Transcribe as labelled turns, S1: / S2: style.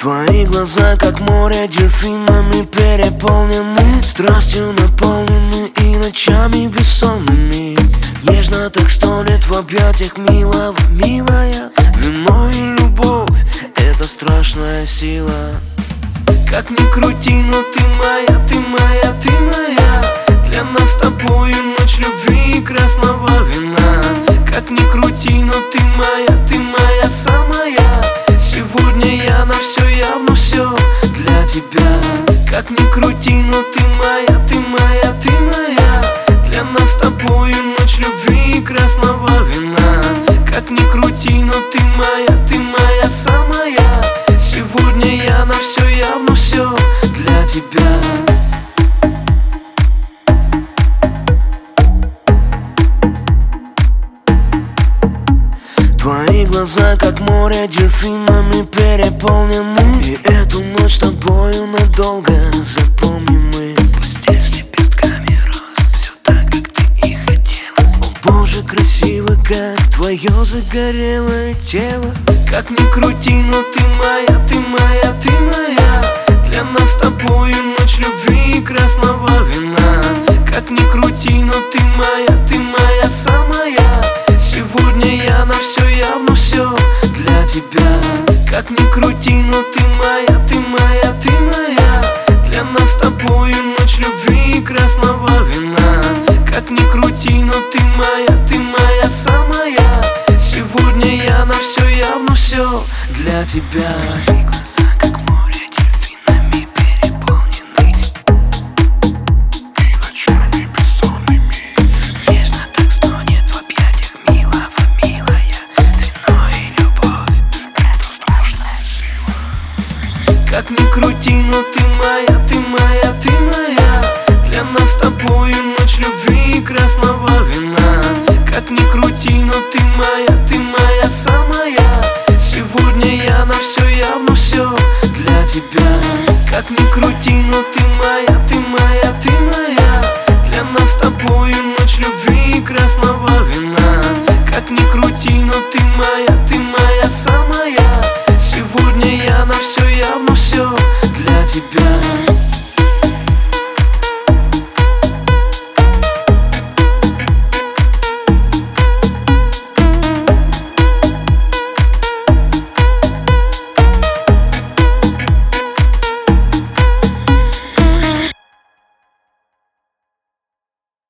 S1: Твои глаза, как море, дельфинами переполнены, страстью наполнены и ночами бессонными. Нежно так стонет в объятиях милого, милая. Вино и любовь — это страшная сила. Как ни крути, но ты моя, ты моя, ты моя. Для нас с тобою ночь любви и красного вина. Как ни крути, но ты моя самая. Сегодня я на все, явно все для тебя. Как ни крути, но ты моя, ты моя, ты моя. Для нас с тобою ночь любви и красного вина. Как ни крути, но ты моя самая. Сегодня я на все, явно все для тебя. Твои глаза, как море, дельфинами переполнены, и эту ночь с тобою надолго запомним мы. Постель с лепестками роз, все так, как ты и хотела. О боже, красиво, как твое загорелое тело. Как ни крути, но ты моя, ты моя, ты моя. Для нас с тобою ночь любви и красного вина. Как ни крути, но ты моя самая. Сегодня я на все, явно все для тебя. Как ни крути, но ты моя, ты моя, ты моя. Для нас с тобою ночь любви и красного вина. Как ни крути, но ты моя самая. Сегодня я на все, явно все для тебя. Твои глаза,